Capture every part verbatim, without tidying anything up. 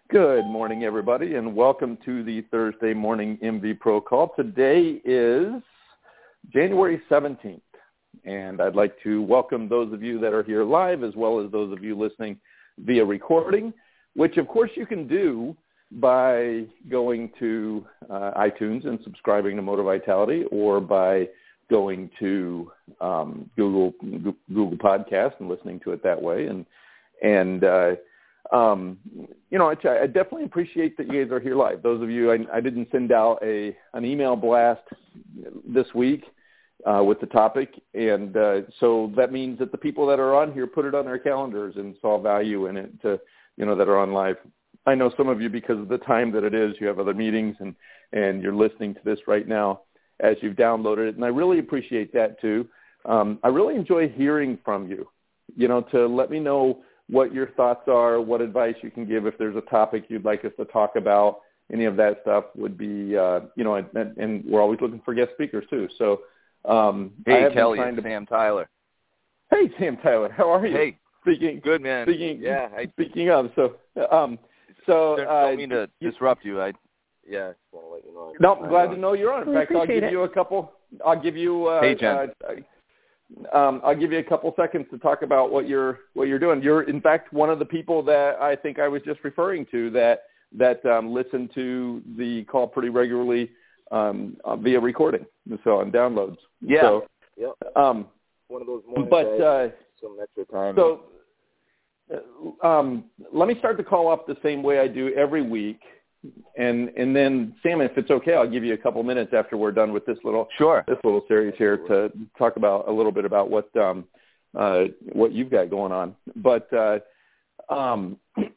Good morning, everybody, and welcome to the Thursday morning M V Pro call. Today is January seventeenth, and I'd like to welcome those of you that are here live as well as those of you listening via recording, which, of course, you can do by going to uh, iTunes and subscribing to Motor Vitality, or by going to um, Google Google Podcast and listening to it that way. And and uh, um, you know, I, I definitely appreciate that you guys are here live. Those of you, I, I didn't send out a an email blast this week uh, with the topic, and uh, so that means that the people that are on here put it on their calendars and saw value in it. To you know that are on live. I know some of you, because of the time that it is, you have other meetings, and, and you're listening to this right now as you've downloaded it, and I really appreciate that too. Um, I really enjoy hearing from you, you know, to let me know what your thoughts are, what advice you can give, if there's a topic you'd like us to talk about. Any of that stuff would be, uh, you know, and, and we're always looking for guest speakers too. So, um, hey, Kelly, it's to... Sam Tyler. Hey, Sam Tyler, how are you? Hey, speaking, good man. Speaking, yeah. I... Speaking of, so. Um, So don't, uh, don't mean to you, disrupt you. I yeah, just want to let you know. No, I'm glad to know you're on. In we fact, I'll give it. you a couple. I'll give you. Uh, hey, Jen. Uh, um, I'll give you a couple seconds to talk about what you're what you're doing. You're, in fact, one of the people that I think I was just referring to that that um, listen to the call pretty regularly um, uh, via recording, so on downloads. Yeah. So, yep. Um, one of those mornings. But uh, some extra time. So. Um, let me start the call off the same way I do every week, and and then Sam, if it's okay, I'll give you a couple minutes after we're done with this little sure this little series here to talk about a little bit about what um, uh, what you've got going on. But uh, um,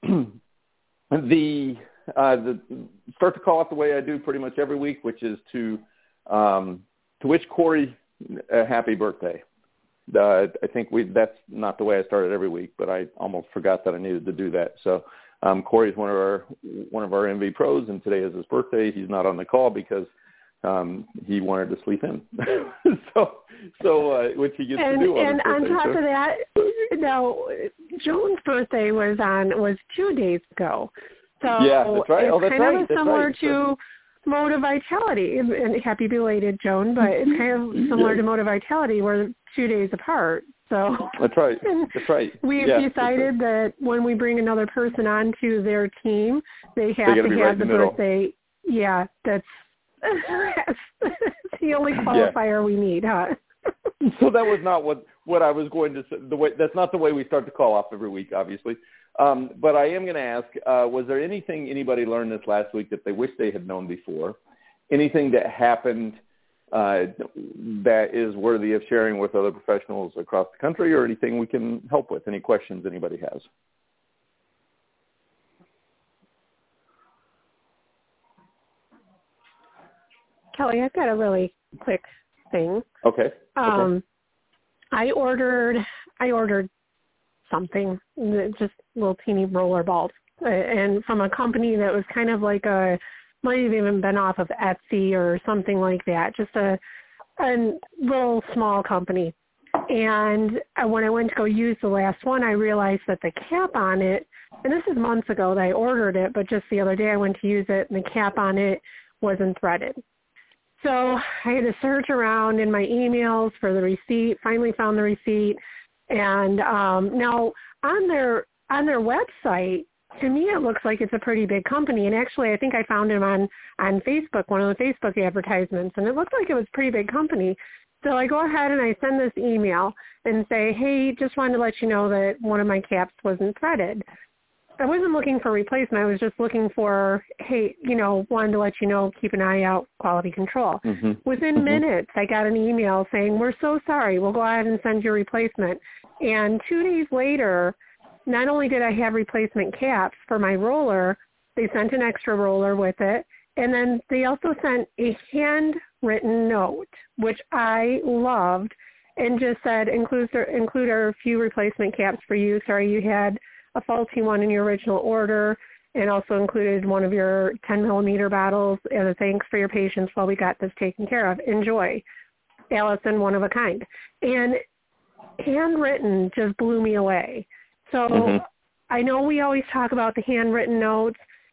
the uh, the start the call off the way I do pretty much every week, which is to um, to wish Corey a happy birthday. Uh, I think we that's not the way I started every week, but I almost forgot that I needed to do that. So um, Corey's one of our one of our M V pros, and today is his birthday. He's not on the call because um, he wanted to sleep in. so so uh, which he gets and, to do on and his birthday. And on top so. of that, now Joan's birthday was on was two days ago. So yeah, that's right. It's oh, that's kind right. of that's similar right. to Motor Vitality, and happy belated, Joan, but it's kind of similar to Motor Vitality. We're two days apart. So that's right. That's right. We've yeah, decided that when we bring another person onto their team, they have they to have right the, the birthday. Yeah, that's, that's the only qualifier yeah. we need, huh? So that was not what, what I was going to say. The way, that's not the way we start the call off every week, obviously. Um, but I am going to ask, uh, was there anything anybody learned this last week that they wish they had known before? Anything that happened uh, that is worthy of sharing with other professionals across the country, or anything we can help with? Any questions anybody has? Kelly, I've got a really quick thing. Okay. Um, okay. I ordered, I ordered something, just little teeny roller balls, and from a company that was kind of like a, might have even been off of Etsy or something like that, just a, a little small company. And when I went to go use the last one, I realized that the cap on it, and this is months ago that I ordered it, but just the other day I went to use it, and the cap on it wasn't threaded. So I had to search around in my emails for the receipt, finally found the receipt. And um, now on their on their website, to me it looks like it's a pretty big company. And actually, I think I found him on, on Facebook, one of the Facebook advertisements, and it looked like it was a pretty big company. So I go ahead and I send this email and say, hey, just wanted to let you know that one of my caps wasn't threaded. I wasn't looking for replacement. I was just looking for, hey, you know, wanted to let you know, keep an eye out, quality control. Mm-hmm. Within mm-hmm. minutes, I got an email saying, we're so sorry. We'll go ahead and send you a replacement. And two days later, not only did I have replacement caps for my roller, they sent an extra roller with it. And then they also sent a handwritten note, which I loved, and just said, include, include a few replacement caps for you. Sorry you had a faulty one in your original order, and also included one of your ten millimeter bottles as a thanks for your patience while we got this taken care of. Enjoy. Allison, one of a kind. And handwritten just blew me away. So mm-hmm. I know we always talk about the handwritten notes,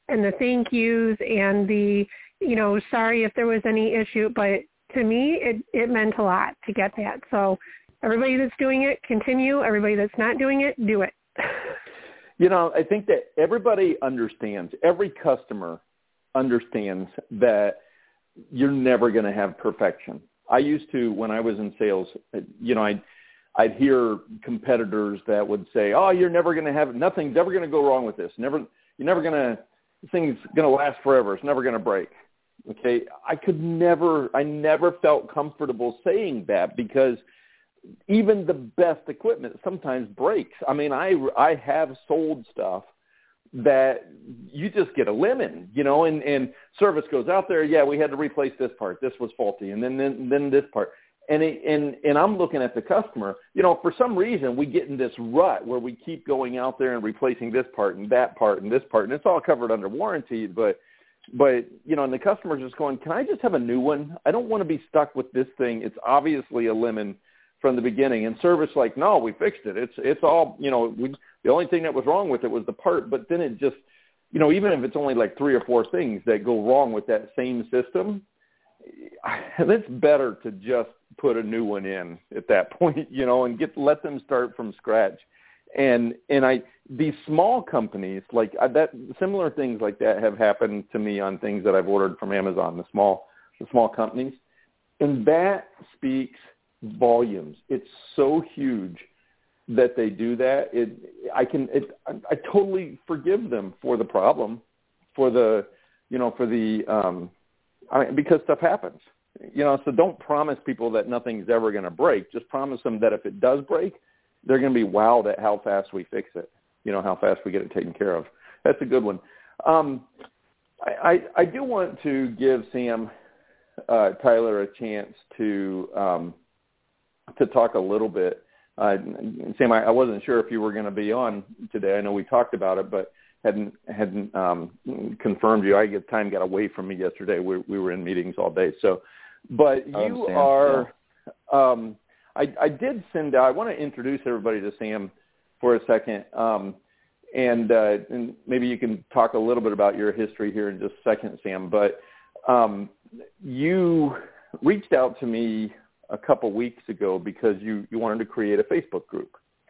and the thank yous and the, you know, sorry if there was any issue. But to me, it, it meant a lot to get that. So everybody that's doing it, continue. Everybody that's not doing it, do it. You know, I think that everybody understands, every customer understands that you're never going to have perfection. I used to, when I was in sales, you know, I'd, I'd hear competitors that would say, oh, you're never going to have, nothing's ever going to go wrong with this. Never, you're never going to, this thing's going to last forever. It's never going to break. Okay. I could never, I never felt comfortable saying that because even the best equipment sometimes breaks. I mean, I, I have sold stuff that you just get a lemon, you know, and, and service goes out there. Yeah, we had to replace this part. This was faulty. And then, then, then this part. And, it, and, and I'm looking at the customer, you know, for some reason we get in this rut where we keep going out there and replacing this part and that part and this part. And it's all covered under warranty. But, but, you know, and the customer's just going, can I just have a new one? I don't want to be stuck with this thing. It's obviously a lemon from the beginning. And service like, no, we fixed it. It's, it's all, you know, we, the only thing that was wrong with it was the part, but then it just, you know, even if it's only like three or four things that go wrong with that same system, it's better to just put a new one in at that point, you know, and get, let them start from scratch. And, and I, these small companies like that, similar things like that have happened to me on things that I've ordered from Amazon, the small, the small companies. And that speaks volumes. It's so huge that they do that. It, I can, it, I, I totally forgive them for the problem, for the, you know, for the, um, I mean, because stuff happens, you know, so don't promise people that nothing's ever going to break. Just promise them that if it does break, they're going to be wowed at how fast we fix it, you know, how fast we get it taken care of. That's a good one. Um, I, I, I do want to give Sam uh, Tyler a chance to, um, to talk a little bit. Uh, Sam, I, I wasn't sure if you were going to be on today. I know we talked about it, but hadn't hadn't um, confirmed you. I get time got away from me yesterday. We, we were in meetings all day. So, but you are. Um, I, I did send out. I want to introduce everybody to Sam for a second, um, and, uh, and maybe you can talk a little bit about your history here in just a second, Sam. But um, you reached out to me a couple weeks ago because you, you wanted to create a Facebook group.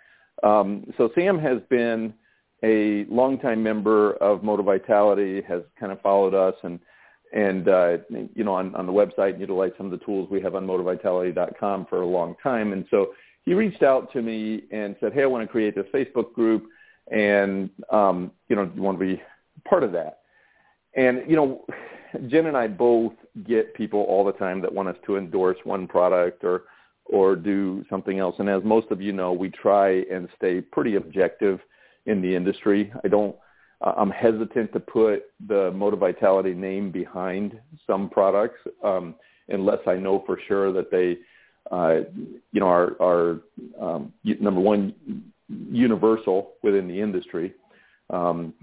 Um, so Sam has been a longtime member of Moto Vitality, has kind of followed us and, and uh, you know, on, on the website and utilized some of the tools we have on moto vitality dot com for a long time. And so he reached out to me and said, hey, I want to create this Facebook group and, um, you know, you want to be part of that. And, you know, Jen and I both get people all the time that want us to endorse one product or or do something else. And as most of you know, we try and stay pretty objective in the industry. I don't, uh, I'm hesitant to put the Moto Vitality name behind some products um, unless I know for sure that they, uh, you know, are, are um, number one, universal within the industry. Um,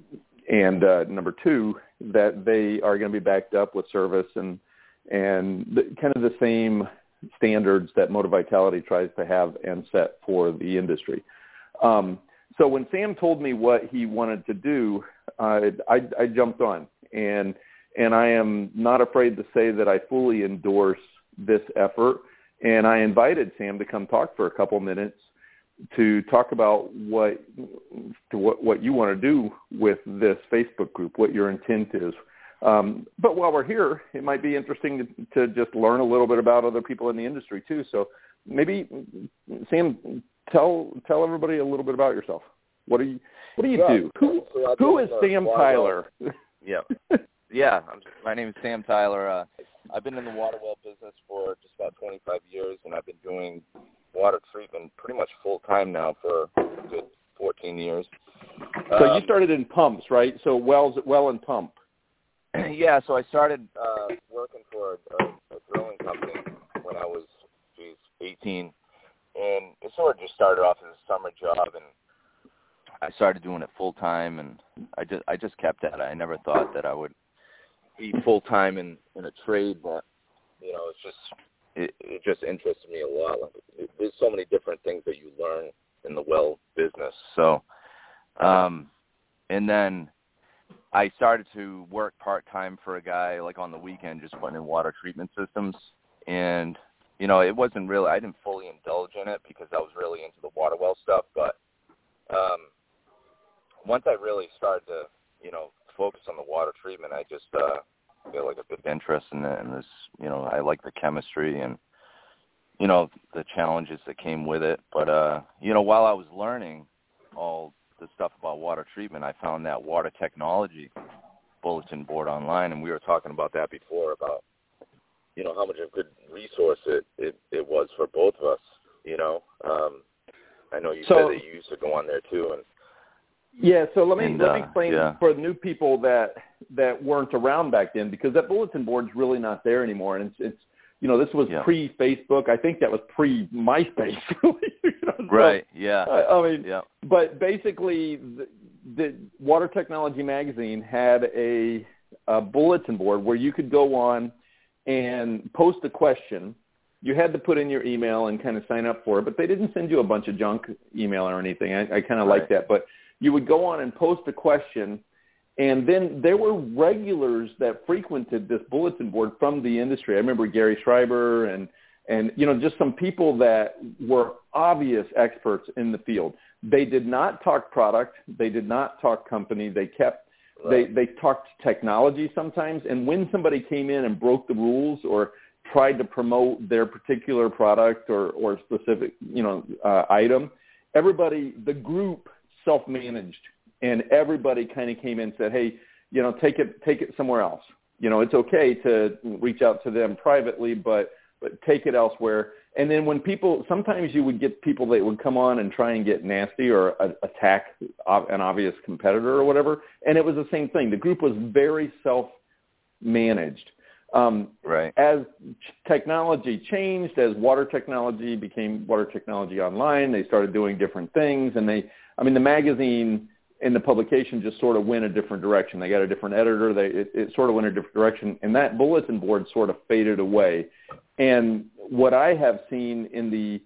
and uh, number two, that they are going to be backed up with service and, and the, kind of the same standards that Moto Vitality tries to have and set for the industry. Um, so when Sam told me what he wanted to do, uh, I, I jumped on, and and I am not afraid to say that I fully endorse this effort. And I invited Sam to come talk for a couple minutes to talk about what to what, what you want to do with this Facebook group, what your intent is. Um, but while we're here, it might be interesting to, to just learn a little bit about other people in the industry too. So maybe, Sam, tell tell everybody a little bit about yourself. What do you What do you yeah, do? Who Who is Sam Tyler? Yeah, yeah. I'm, my name is Sam Tyler. Uh, I've been in the water well business for just about twenty-five years, and I've been doing water treatment pretty much full time now for a good fourteen years. So um, you started in pumps, right? So wells, well and pump. Yeah, so I started uh, working for a, a, a drilling company when I was, geez, eighteen, and it sort of just started off as a summer job, and I started doing it full time, and I just I just kept at it. I never thought that I would be full time in, in a trade, but you know, it's just it, it just interested me a lot. Like, it, there's so many different things that you learn in the well business. So, um, and then I started to work part-time for a guy, like on the weekend, just putting in water treatment systems. And, you know, it wasn't really, I didn't fully indulge in it because I was really into the water well stuff. But um, once I really started to, you know, focus on the water treatment, I just uh, feel like a big interest in, the, in this, you know, I like the chemistry and, you know, the challenges that came with it. But, uh, you know, while I was learning all the stuff about water treatment, I found that water technology bulletin board online, and we were talking about that before about, you know, how much of a good resource it, it, it was for both of us, you know. Um, I know you so, said that you used to go on there too. And yeah, so let me and, let uh, me explain yeah. for the new people that that weren't around back then, because that bulletin board's really not there anymore, and it's, it's you know, this was yeah. pre-Facebook. I think that was pre-MySpace. you know, so, right, yeah. I, I mean, yeah. but basically, the, the Water Technology Magazine had a, a bulletin board where you could go on and post a question. You had to put in your email and kind of sign up for it, but they didn't send you a bunch of junk email or anything. I, I kind of right. like that. But you would go on and post a question, and then there were regulars that frequented this bulletin board from the industry. I remember Gary Schreiber and, and you know, just some people that were obvious experts in the field. They did not talk product. They did not talk company. They kept Right. They they talked technology sometimes, and when somebody came in and broke the rules or tried to promote their particular product or, or specific, you know, uh, item, everybody, the group self-managed, and everybody kind of came in and said, hey, you know, take it take it somewhere else. You know, it's okay to reach out to them privately, but but take it elsewhere. And then when people, sometimes you would get people that would come on and try and get nasty or uh, attack an obvious competitor or whatever, and it was the same thing. The group was very self-managed. Um, right. As technology changed, as water technology became Water Technology Online, they started doing different things, and they, I mean, the magazine and the publication just sort of went a different direction. They got a different editor. They, it, it sort of went a different direction, and that bulletin board sort of faded away. And what I have seen in the,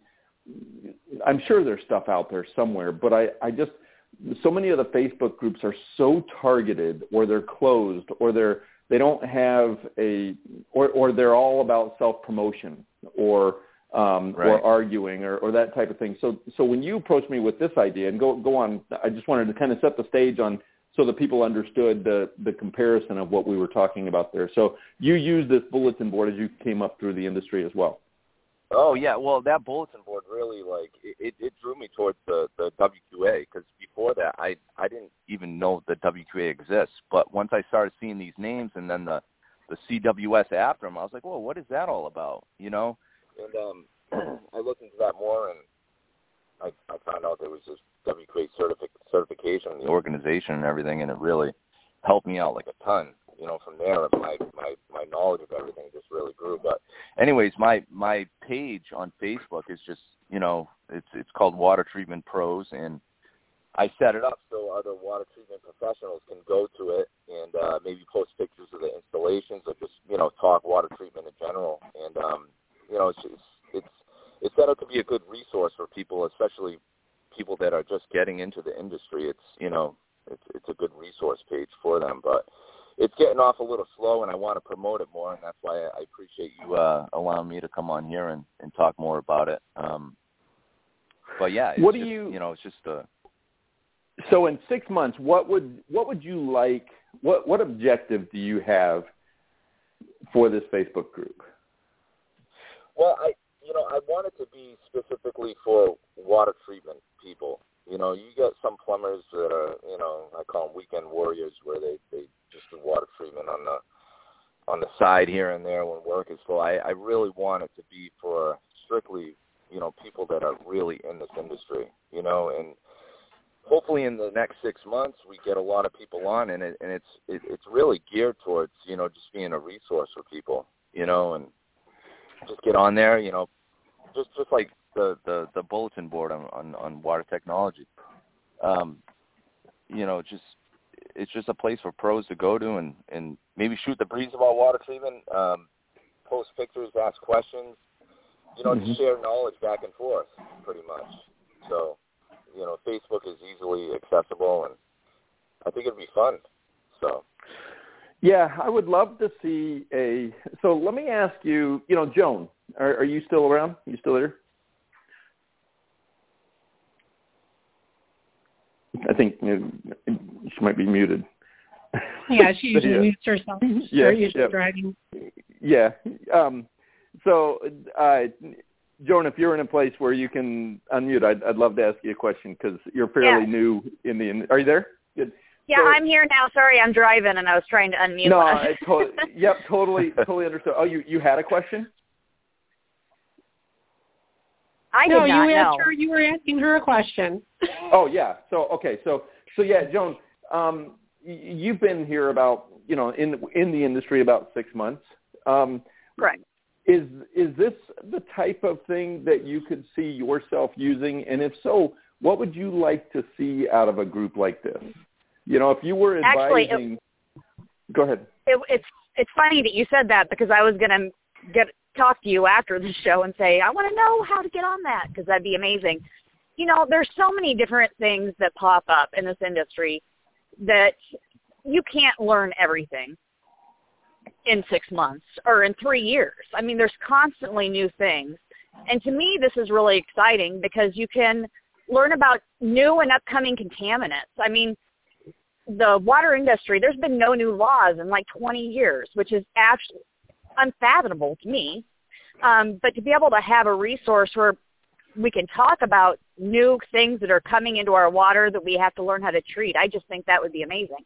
I'm sure there's stuff out there somewhere, but I, I just, so many of the Facebook groups are so targeted, or they're closed, or they're, they don't have a, or, or they're all about self-promotion, or um, right. or arguing, or, or that type of thing. So, so when you approached me with this idea, and go go on, I just wanted to kind of set the stage on, so that people understood the, the comparison of what we were talking about there. So you used this bulletin board as you came up through the industry as well. Oh, yeah. Well, that bulletin board really, like, it, it drew me towards the, the W Q A, because before that, I, I didn't even know that W Q A exists. But once I started seeing these names and then the, the C W S after them, I was like, well, what is that all about, you know? And um, I looked into that more, and I, I found out there was this W Q A certific, certification in the organization and everything, and it really helped me out like a ton. You know, from there, my, my, my knowledge of everything just really grew. But anyways, my, my page on Facebook is just, you know, it's it's called Water Treatment Pros, and I set it up so other water treatment professionals can go to it and uh, maybe post pictures of the installations, or just, you know, talk water treatment in general. And, um, you know, it's, just, it's, it's set up to be a good resource for people, especially people that are just getting into the industry. It's, you know, it's, it's a good resource page for them. But it's getting off a little slow, and I want to promote it more, and that's why I appreciate you uh, allowing me to come on here and, and talk more about it. Um, but yeah, it's what do just, you? You know, it's just a. So in six months, what would what would you like? What what objective do you have for this Facebook group? Well, I you know I want it to be specifically for water treatment people. You know, you get some plumbers that are, you know, I call them weekend warriors, where they, they just do water treatment on the on the side here and there when work is slow. I, I really want it to be for strictly, you know, people that are really in this industry, you know, and hopefully in the next six months we get a lot of people on, and it, and it's it, it's really geared towards, you know, just being a resource for people, you know, and just get on there, you know, just just like the, the, the bulletin board on, on, on water technology. Um, you know, just it's just a place for pros to go to and, and maybe shoot the breeze about water treatment, um, post pictures, ask questions, you know, mm-hmm. just share knowledge back and forth, pretty much. So, you know, Facebook is easily accessible, and I think it'd be fun. So. Yeah, I would love to see a. So let me ask you. You know, Joan, are, are you still around? Are you still there? I think you know, she might be muted. Yeah, she usually yeah. mutes herself. She's yeah, usually yeah. driving. Yeah. Um, so, uh, Joan, if you're in a place where you can unmute, I'd, I'd love to ask you a question because you're fairly yeah. new in the. Are you there? Good. Yeah, so, I'm here now. Sorry, I'm driving and I was trying to unmute. No, I I to- yep, totally, totally understood. Oh, you, you had a question? I no, did not you asked know. her. You were asking her a question. Oh yeah. So okay. So so yeah, Joan, um, you've been here about you know in in the industry about six months. Um, Correct. Is is this the type of thing that you could see yourself using? And if so, what would you like to see out of a group like this? You know, if you were advising. Actually, it, go ahead. It, it's it's funny that you said that because I was gonna get talk to you after the show and say I want to know how to get on that because that'd be amazing. You know, there's so many different things that pop up in this industry that you can't learn everything in six months or in three years. I mean, there's constantly new things. And to me, this is really exciting because you can learn about new and upcoming contaminants. I mean, the water industry, there's been no new laws in like twenty years, which is actually unfathomable to me. Um, but to be able to have a resource where we can talk about new things that are coming into our water that we have to learn how to treat, I just think that would be amazing.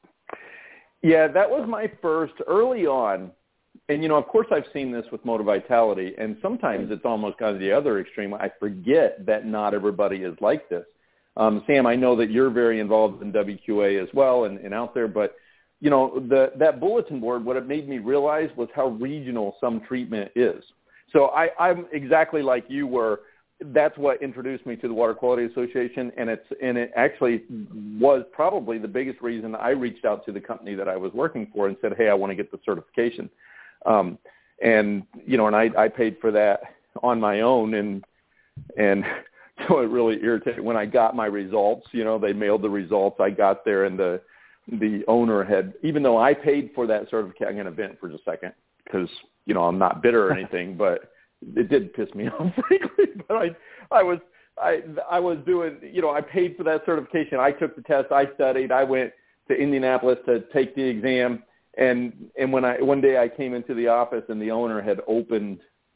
Yeah, that was my first early on. And, you know, of course I've seen this with Motor Vitality, and sometimes it's almost gone to the other extreme. I forget that not everybody is like this. Um, Sam, I know that you're very involved in W Q A as well and, and out there, but, you know, the, that bulletin board, what it made me realize was how regional some treatment is. So I, I'm exactly like you were. That's what introduced me to the Water Quality Association, and it's and it actually was probably the biggest reason I reached out to the company that I was working for and said, hey, I want to get the certification. Um, and, you know, and I, I paid for that on my own, and and so it really irritated. When I got my results, you know, they mailed the results. I got there, and the the owner had, even though I paid for that certificate, I'm going to vent for just a second because, you know, I'm not bitter or anything, but it did piss me off, frankly. But I, I was, I, I was doing, you know, I paid for that certification. I took the test. I studied. I went to Indianapolis to take the exam. And, and when I, one day I came into the office and the owner had opened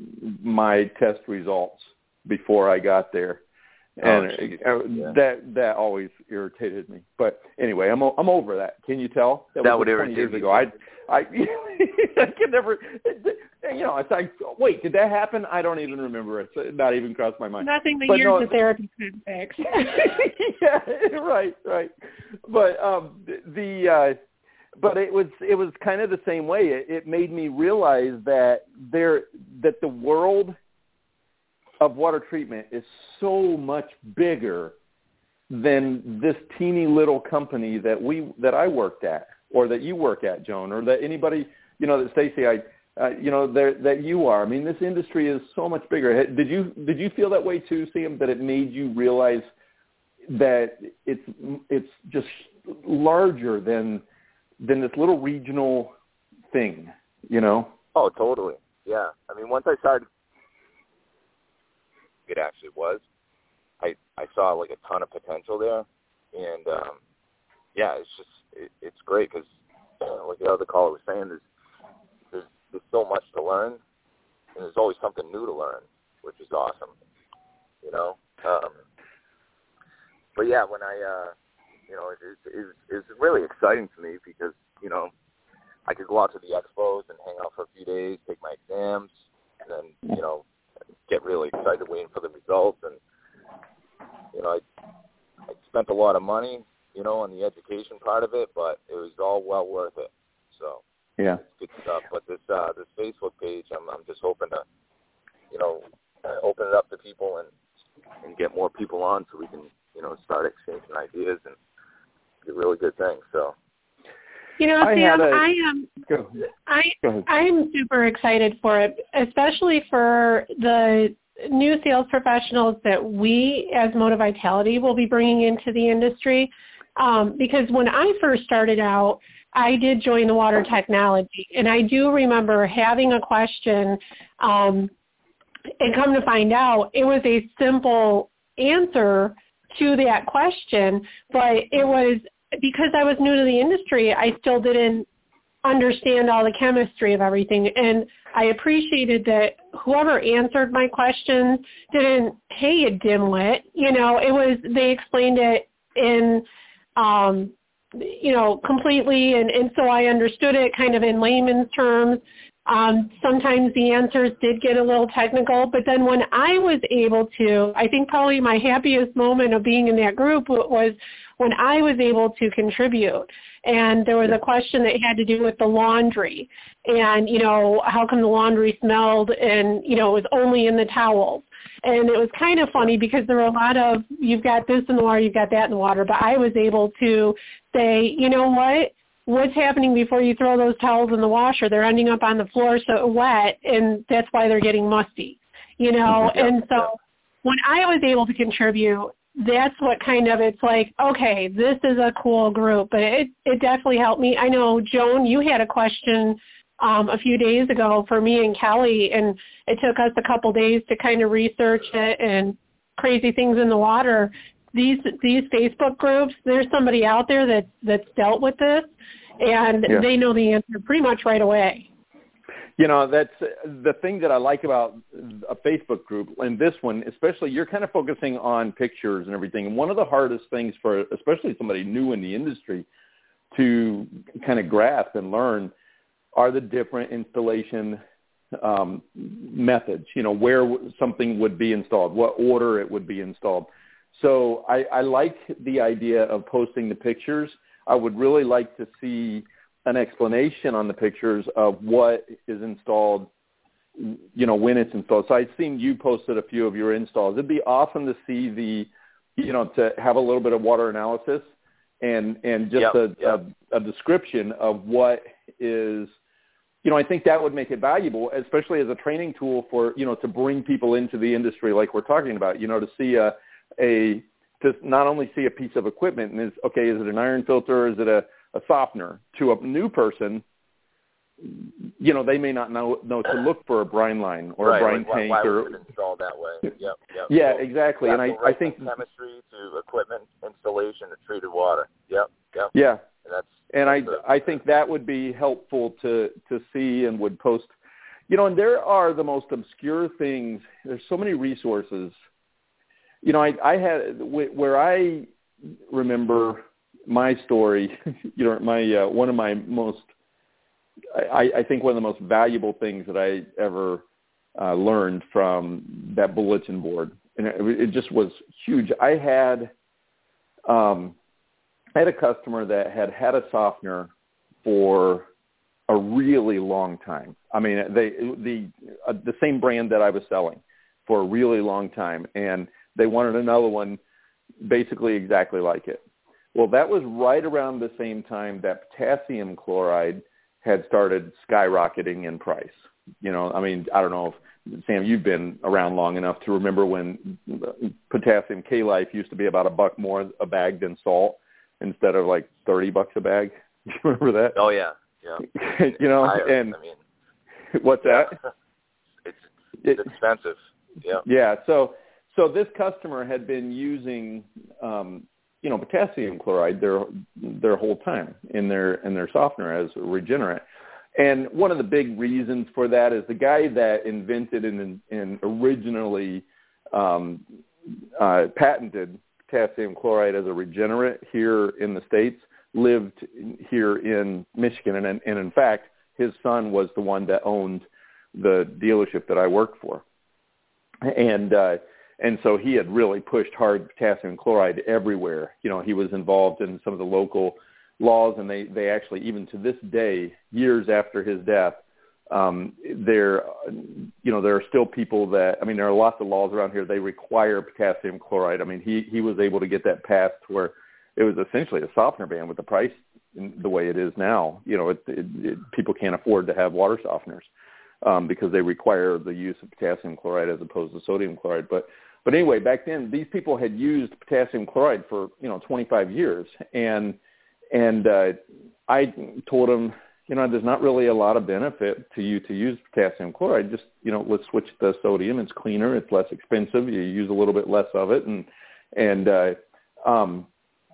my test results before I got there. And oh, yeah. that, that always irritated me. But anyway, I'm, I'm over that. Can you tell? That, that was would irritate years me. ago. I, I, I could never, you know, it's like, wait, did that happen? I don't even remember it. So it not even crossed my mind. Nothing the but years no, of therapy could fix. yeah, right, right. But um, the, uh, but it was, it was kind of the same way. It, it made me realize that there, that the world of water treatment is so much bigger than this teeny little company that we, that I worked at, or that you work at, Joan, or that anybody, you know, that Stacy, I, uh, you know, that that you are. I mean, this industry is so much bigger. Did you did you feel that way too, Sam? That it made you realize that it's it's just larger than than this little regional thing, you know? Oh, totally. Yeah. I mean, once I started, it actually was. I I saw like a ton of potential there, and um, yeah, it's just it, it's great because, uh, like the other caller was saying, there's, there's there's so much to learn, and there's always something new to learn, which is awesome, you know. Um, but yeah, when I uh, you know, it, it, it, it's really exciting to me because you know I could go out to the expos and hang out for a few days, take my exams, and then you know get really excited waiting for the results. And you know, I I spent a lot of money, you know, on the education part of it, but it was all well worth it. So yeah, it's good stuff. But this uh, this Facebook page, I'm I'm just hoping to, you know, open it up to people and and get more people on so we can, you know, start exchanging ideas and do really good things. So. You know, I Sam, a, I am go, I go I'm super excited for it, especially for the new sales professionals that we as Motor Vitality will be bringing into the industry. Um, because when I first started out, I did join the water technology, and I do remember having a question, um, and come to find out, it was a simple answer to that question, but it was because I was new to the industry, I still didn't understand all the chemistry of everything, and I appreciated that whoever answered my questions didn't, hey, you dimwit, you know, it was, they explained it in, um, you know, completely, and, and so I understood it kind of in layman's terms. Um, sometimes the answers did get a little technical, but then when I was able to, I think probably my happiest moment of being in that group was when I was able to contribute. And there was a question that had to do with the laundry and, you know, how come the laundry smelled and, you know, it was only in the towels. And it was kind of funny because there were a lot of, you've got this in the water, you've got that in the water, but I was able to say, you know what? What's happening before you throw those towels in the washer? They're ending up on the floor so wet, and that's why they're getting musty, you know? Yeah, and so yeah. when I was able to contribute, that's what kind of, it's like, okay, this is a cool group, but it, it definitely helped me. I know, Joan, you had a question um, a few days ago for me and Kelly, and it took us a couple days to kind of research it and crazy things in the water. These these Facebook groups, there's somebody out there that, that's dealt with this, and yeah. they know the answer pretty much right away. You know, that's the thing that I like about a Facebook group, and this one especially, you're kind of focusing on pictures and everything. And one of the hardest things for especially somebody new in the industry to kind of grasp and learn are the different installation um, methods, you know, where something would be installed, what order it would be installed. So I, I like the idea of posting the pictures. I would really like to see an explanation on the pictures of what is installed, you know, when it's installed. So I've seen you posted a few of your installs. It'd be awesome to see the, you know, to have a little bit of water analysis and, and just yep, a, yep. a, a description of what is, you know, I think that would make it valuable, especially as a training tool for, you know, to bring people into the industry like we're talking about, you know, to see a, a to not only see a piece of equipment and is, okay, is it an iron filter? Is it a, a softener? To a new person, you know, they may not know, know to look for a brine line or right, a brine like, tank. why, why or was it installed that way? Yep, yep. Yeah, so, exactly. yeah, and I, so right I think chemistry to equipment installation to treated water. Yep, yep. Yeah. And, that's, and that's I, a, I think that would be helpful to, to see and would post, you know, and there are the most obscure things. There's so many resources. You know, I, I had where I remember my story. You know, my uh, one of my most, I, I think one of the most valuable things that I ever uh, learned from that bulletin board, and it, it just was huge. I had, um, I had a customer that had had a softener for a really long time. I mean, they the uh, the same brand that I was selling for a really long time, and they wanted another one basically exactly like it. Well, that was right around the same time that potassium chloride had started skyrocketing in price. You know, I mean, I don't know if, Sam, you've been around long enough to remember when potassium K-Life used to be about a buck more a bag than salt instead of like thirty bucks a bag. Do you remember that? Oh, yeah. Yeah. you know, higher, and I mean, what's yeah. that? It's, it's it, expensive. Yeah. Yeah. So, so this customer had been using, um, you know, potassium chloride their their whole time in their in their softener as a regenerant. And one of the big reasons for that is the guy that invented and, and originally um, uh, patented potassium chloride as a regenerant here in the States lived here in Michigan. And, and in fact, his son was the one that owned the dealership that I worked for. And uh, and so he had really pushed hard potassium chloride everywhere. You know, he was involved in some of the local laws, and they, they actually, even to this day, years after his death, um, there, you know, there are still people that, I mean, there are lots of laws around here. They require potassium chloride. I mean, he, he was able to get that passed where it was essentially a softener ban with the price in the way it is now. You know, it, it, it, people can't afford to have water softeners um, because they require the use of potassium chloride as opposed to sodium chloride. But But anyway, back then, these people had used potassium chloride for, you know, twenty-five years. And and uh, I told him, you know, there's not really a lot of benefit to you to use potassium chloride. Just, you know, let's switch to sodium. It's cleaner. It's less expensive. You use a little bit less of it. And, and, uh, um,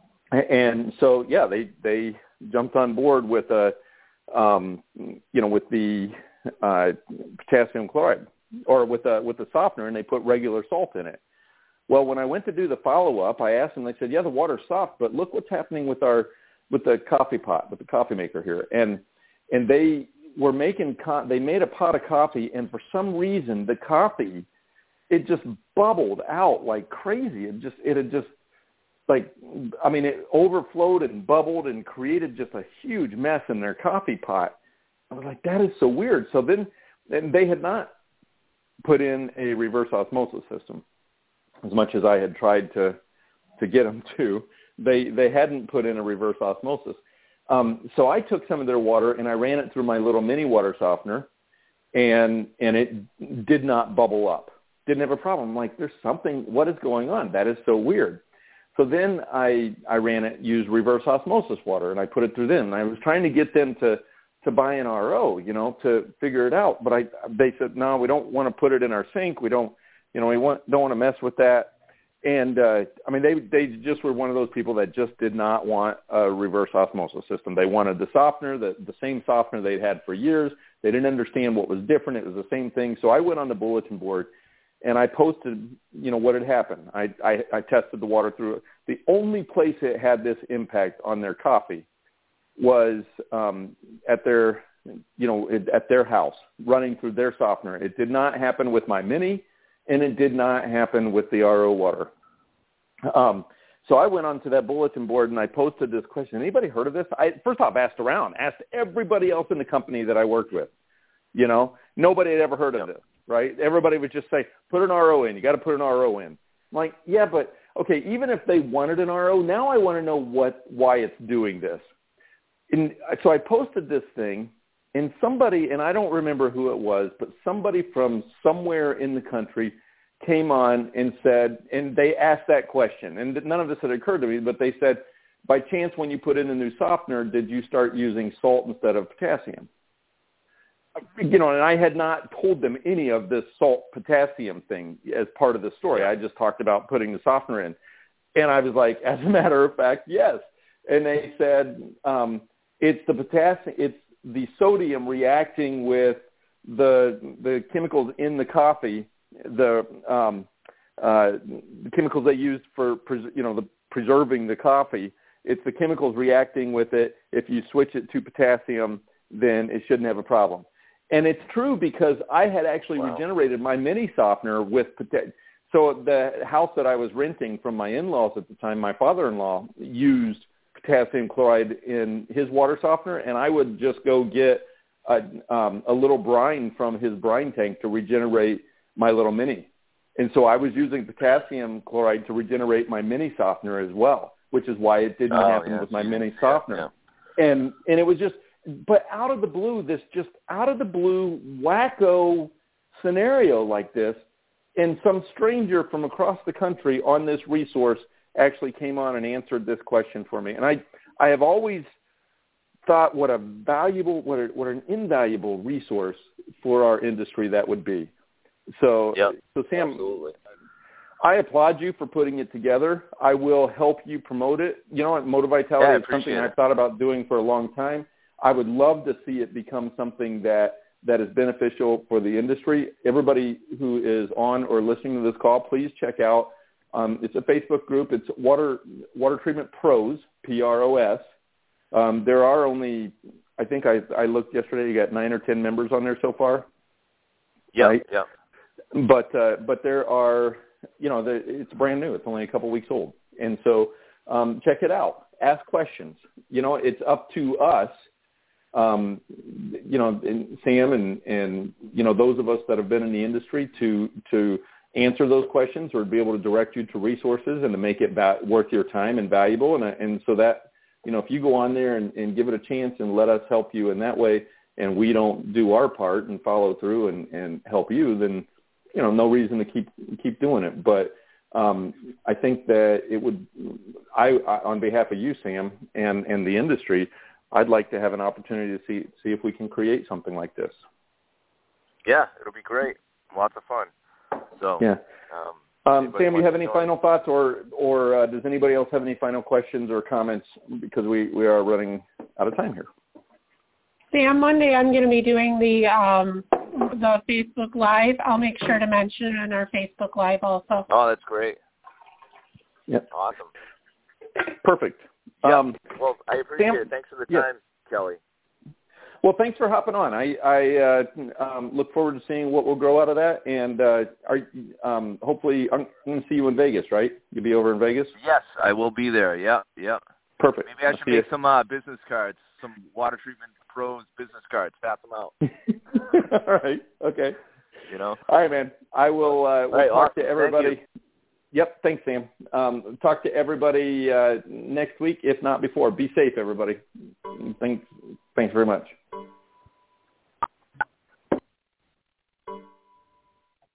and so, yeah, they, they jumped on board with a, um, you know, with the uh, potassium chloride or with a, with the softener, and they put regular salt in it. Well, when I went to do the follow-up, I asked them, they said, yeah, the water's soft, but look what's happening with our, with the coffee pot, with the coffee maker here. And, And they were making, co- they made a pot of coffee, and for some reason, the coffee, it just bubbled out like crazy. It just, it had just, like, I mean, it overflowed and bubbled and created just a huge mess in their coffee pot. I was like, that is so weird. So then, then they had not put in a reverse osmosis system, as much as I had tried to, to get them to. They, they hadn't put in a reverse osmosis. Um, so I took some of their water and I ran it through my little mini water softener, and and it did not bubble up. Didn't have a problem. I'm like, there's something, what is going on? That is so weird. So then I I ran it, used reverse osmosis water, and I put it through them. And I was trying to get them to, to buy an R O, you know, to figure it out. But I they said, no, we don't want to put it in our sink. We don't, you know, we want, don't want to mess with that. And, uh, I mean, they they just were one of those people that just did not want a reverse osmosis system. They wanted the softener, the, the same softener they'd had for years. They didn't understand what was different. It was the same thing. So I went on the bulletin board, and I posted, you know, what had happened. I, I, I tested the water through it. The only place it had this impact on their coffee was um, at their, you know, at their house, running through their softener. It did not happen with my mini, and it did not happen with the R O water. Um, so I went onto that bulletin board and I posted this question. Anybody heard of this? I first off asked around, asked everybody else in the company that I worked with. You know, nobody had ever heard of this, right? Everybody would just say, put an R O in. You got to put an R O in. I'm like, yeah, but okay, even if they wanted an R O, now I want to know what why it's doing this. And so I posted this thing. And somebody, and I don't remember who it was, but somebody from somewhere in the country came on and said, and they asked that question, and none of this had occurred to me, but they said, by chance, when you put in a new softener, did you start using salt instead of potassium? You know, and I had not told them any of this salt potassium thing as part of the story. I just talked about putting the softener in. And I was like, as a matter of fact, yes. And they said, um, it's the potassium, it's the sodium reacting with the the chemicals in the coffee, the um, uh, the chemicals they used for pres- you know the preserving the coffee. It's the chemicals reacting with it. If you switch it to potassium, then it shouldn't have a problem. And it's true because I had actually wow. regenerated my mini softener with potassium. So the house that I was renting from my in-laws at the time, my father-in-law used potassium chloride in his water softener, and I would just go get a, um, a little brine from his brine tank to regenerate my little mini. And so I was using potassium chloride to regenerate my mini softener as well, which is why it didn't oh, happen yes. with my mini softener. Yeah, yeah. And and it was just, but out of the blue, this just out of the blue wacko scenario like this, and some stranger from across the country on this resource actually came on and answered this question for me. And I, I have always thought what a valuable, what, a, what an invaluable resource for our industry that would be. So, yep, so Sam, absolutely. I applaud you for putting it together. I will help you promote it. You know, Motivitality yeah, is something I've thought about doing for a long time. I would love to see it become something that, that is beneficial for the industry. Everybody who is on or listening to this call, please check out. Um, it's a Facebook group. It's Water Water Treatment Pros, P R O S. Um, there are only, I think I, I looked yesterday, you got nine or ten members on there so far. Yeah, right? yeah. But uh, but there are, you know, the, it's brand new. It's only a couple weeks old, and so um, check it out. Ask questions. You know, it's up to us. Um, you know, and Sam and and you know those of us that have been in the industry to to. answer those questions or be able to direct you to resources and to make it va- worth your time and valuable. And, and so that, you know, if you go on there and, and give it a chance and let us help you in that way, and we don't do our part and follow through and, and help you, then, you know, no reason to keep, keep doing it. But um, I think that it would, I, I, on behalf of you, Sam, and, and the industry, I'd like to have an opportunity to see see if we can create something like this. Yeah, it'll be great. Lots of fun. So, yeah. Um, um, Sam, you have any final thoughts, or or uh, does anybody else have any final questions or comments? Because we, we are running out of time here. Sam, Monday I'm going to be doing the um, the Facebook Live. I'll make sure to mention it on our Facebook Live also. Oh, that's great. Yep. Awesome. Perfect. Yeah. Um, well, I appreciate Sam, it. Thanks for the yeah. time, Kelly. Well, thanks for hopping on. I, I uh, um, look forward to seeing what will grow out of that. And uh, are, um, hopefully I'm going to see you in Vegas, right? You'll be over in Vegas? Yes, I will be there. Yeah, yeah. Perfect. Maybe I I'll should see make you. some uh, business cards, some Water Treatment Pros business cards, pass them out. All right. Okay. You know? All right, man. I will uh, we'll right, talk awesome. to everybody. Thank Yep. Thanks, Sam. Um, talk to everybody uh, next week, if not before. Be safe, everybody. Thanks. Thanks very much.